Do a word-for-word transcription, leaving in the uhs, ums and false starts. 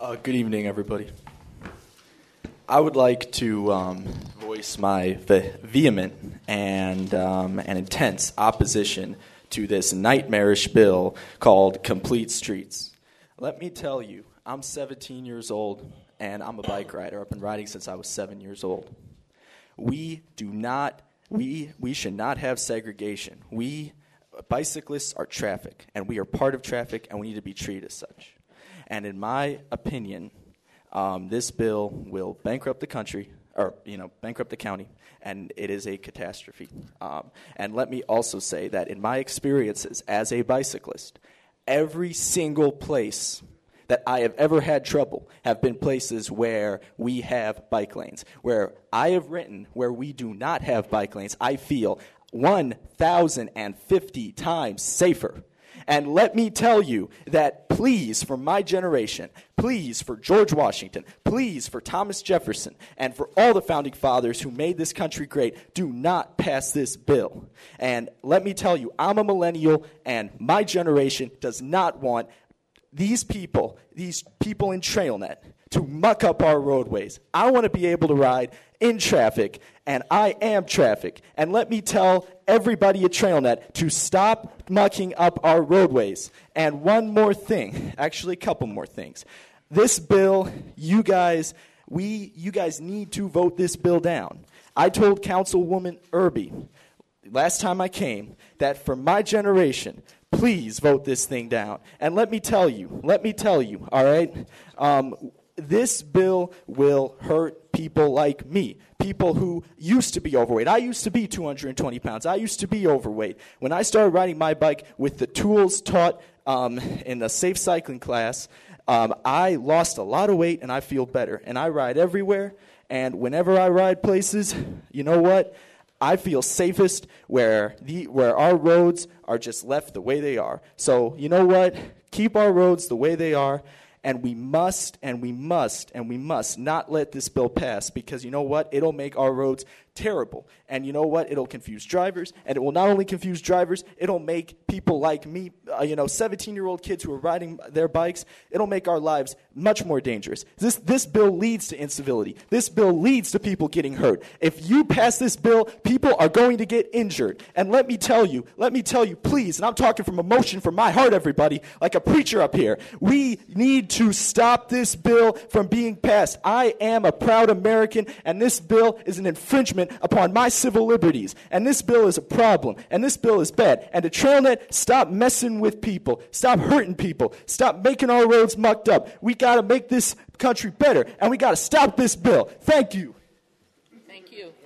Uh, good evening, everybody. I would like to um, voice my ve- vehement and um, and intense opposition to this nightmarish bill called Complete Streets. Let me tell you, I'm seventeen years old, and I'm a bike rider. I've been riding since I was seven years old. We do not, we we should not have segregation. We, bicyclists are traffic, and we are part of traffic, and we need to be treated as such. And in my opinion, um, this bill will bankrupt the country, or, you know, bankrupt the county, and it is a catastrophe. Um, and let me also say that in my experiences as a bicyclist, every single place that I have ever had trouble have been places where we have bike lanes. Where I have written where we do not have bike lanes, I feel one thousand fifty times safer. And let me tell you that please, for my generation, please, for George Washington, please, for Thomas Jefferson, and for all the founding fathers who made this country great, do not pass this bill. And let me tell you, I'm a millennial, and my generation does not want these people, these people in TrailNet, to muck up our roadways. I want to be able to ride in traffic, and I am traffic. And let me tell everybody at TrailNet to stop mucking up our roadways. And one more thing, actually a couple more things. This bill, you guys, we, you guys need to vote this bill down. I told Councilwoman Irby last time I came that for my generation, please vote this thing down. And let me tell you, let me tell you, all right, um, this bill will hurt people like me, people who used to be overweight. I used to be two hundred twenty pounds. I used to be overweight. When I started riding my bike with the tools taught um, in the safe cycling class, um, I lost a lot of weight and I feel better. And I ride everywhere, and whenever I ride places, you know what? I feel safest where the where our roads are just left the way they are. So, you know what? Keep our roads the way they are. And we must, and we must, and we must not let this bill pass, because you know what? It'll make our roads terrible. And you know what? It'll confuse drivers, and it will not only confuse drivers, it'll make people like me, uh, you know, seventeen-year-old kids who are riding their bikes, it'll make our lives much more dangerous. This this bill leads to incivility. This bill leads to people getting hurt. If you pass this bill, people are going to get injured. And let me tell you, let me tell you, please, and I'm talking from emotion, from my heart, everybody, like a preacher up here, we need to stop this bill from being passed. I am a proud American, and this bill is an infringement upon my civil liberties. And this bill is a problem, and this bill is bad. And to TrailNet, stop messing with people. Stop hurting people. Stop making our roads mucked up. We got to make this country better, and we got to stop this bill. Thank you. Thank you.